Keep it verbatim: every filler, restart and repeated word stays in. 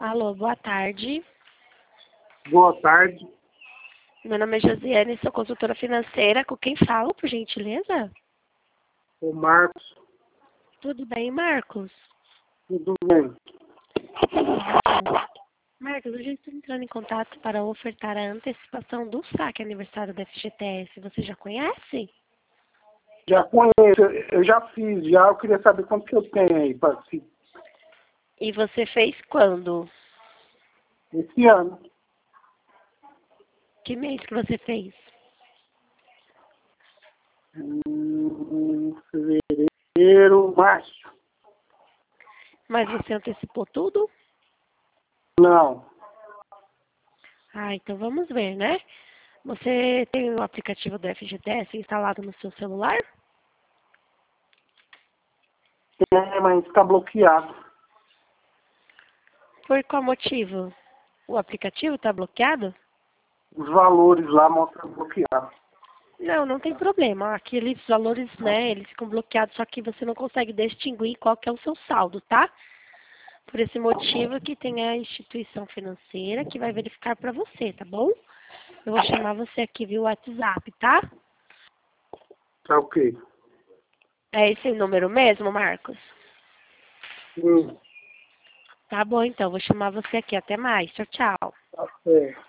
Alô, boa tarde. Boa tarde. Meu nome é Josiane, sou consultora financeira. Com quem falo, por gentileza? O Marcos. Tudo bem, Marcos? Tudo bem? Marcos, eu já estou entrando em contato para ofertar a antecipação do saque aniversário da F G T S. Você já conhece? Já conheço, eu já fiz, já. Eu queria saber quanto que eu tenho aí para si. E você fez quando? Esse ano. Que mês que você fez? Hum, fevereiro, março. Mas você antecipou tudo? Não. Ah, então vamos ver, né? Você tem o aplicativo do F G T S instalado no seu celular? É, mas está bloqueado. Por qual motivo? O aplicativo está bloqueado? Os valores lá mostram bloqueado. Não, não tem problema. Aqueles valores, né, eles ficam bloqueados, só que você não consegue distinguir qual que é o seu saldo, tá? Por esse motivo que tem a instituição financeira que vai verificar para você, tá bom? Eu vou chamar você aqui via WhatsApp, tá? Tá ok. É esse o número mesmo, Marcos? Hum, Tá bom, então. Vou chamar você aqui. Até mais. Tchau, tchau. tá certo.